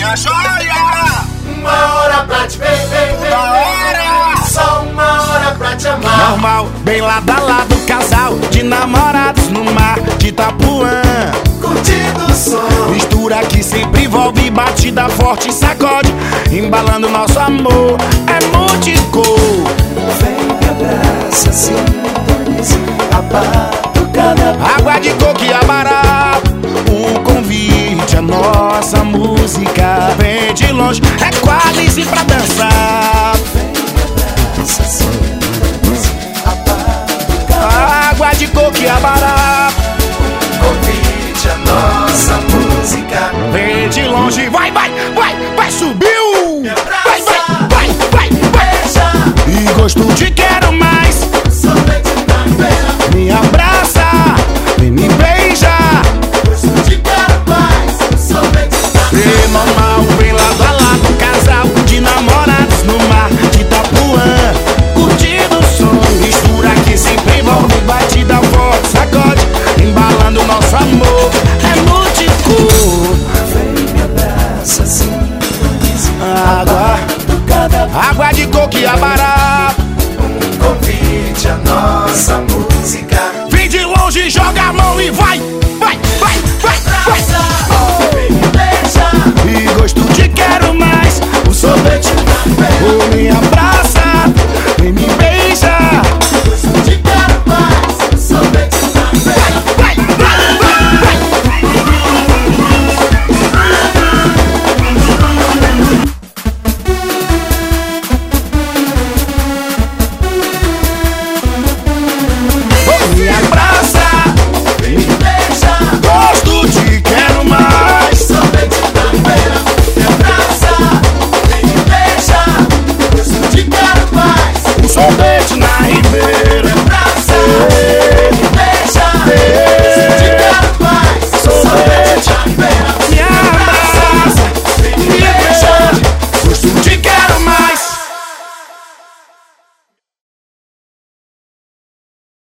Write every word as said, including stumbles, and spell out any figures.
minha joia. Uma hora pra te ver, ver, ver, Da hora. só uma hora pra te amar. Normal, bem lado a lado, casal de namorados no mar de Itapuã. Curtindo o som, Mistura que sempre envolve batida forte e sacode, embalando nosso amor, é multicor. vem me abraça, sintonize a batucada. Água de coco e abará, um convite à nossa música. Vem de longe, é quase pra dançar. Abraça, sintonize a batucada. Água de coco e abará, Convite a nossa música. vem de longe, vai, vai, vai, vai, subiu! Vai, vai, vai, vai, vai! Beija, E gosto de